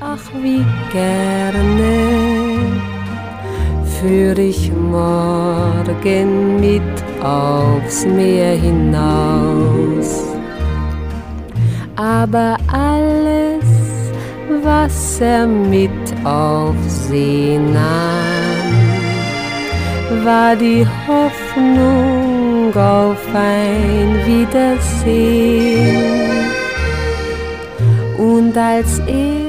Ach, wie gerne führ ich morgen mit aufs Meer hinaus. Aber alles, was mit auf See nahm, war die Hoffnung auf ein Wiedersehen. Und als